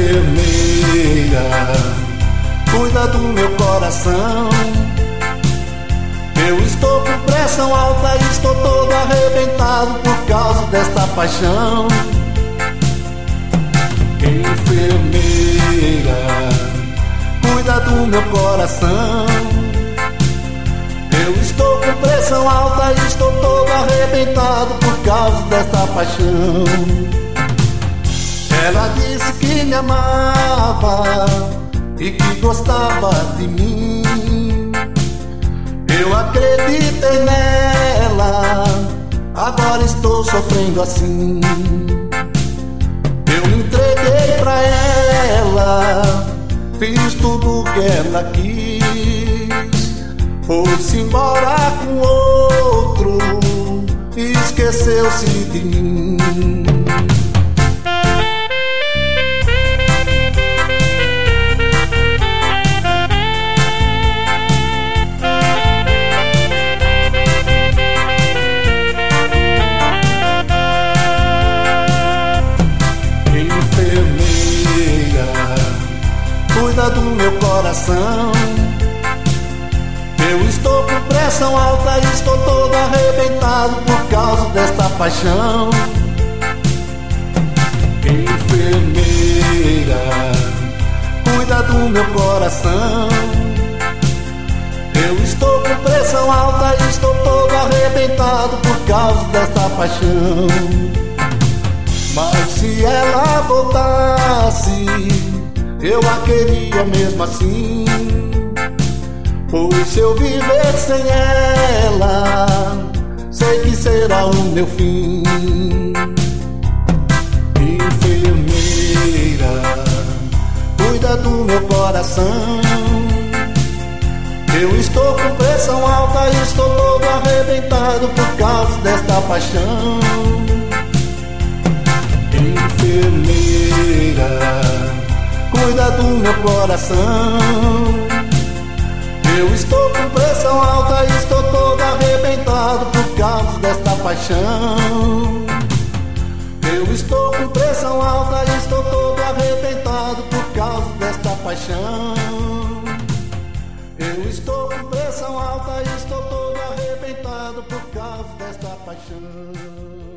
Enfermeira, cuida do meu coração. Eu estou com pressão alta e estou todo arrebentado por causa desta paixão. Enfermeira, cuida do meu coração. Eu estou com pressão alta e estou todo arrebentado por causa desta paixão. Ela disse que me amava e que gostava de mim. Eu acreditei nela, agora estou sofrendo assim. Eu me entreguei pra ela, fiz tudo o que ela quis. Foi-se embora com outro e esqueceu-se de mim. Cuida do meu coração. Eu estou com pressão alta e estou todo arrebentado por causa desta paixão. Enfermeira, cuida do meu coração. Eu estou com pressão alta e estou todo arrebentado por causa desta paixão. Mas se ela voltasse, eu a queria mesmo assim. Pois se eu viver sem ela, sei que será o meu fim. Enfermeira, cuida do meu coração. Eu estou com pressão alta e estou todo arrebentado por causa desta paixão. Enfermeira, cuida do meu coração. Eu estou com pressão alta e estou todo arrebentado por causa desta paixão. Eu estou com pressão alta e estou todo arrebentado por causa desta paixão. Eu estou com pressão alta e estou todo arrebentado por causa desta paixão.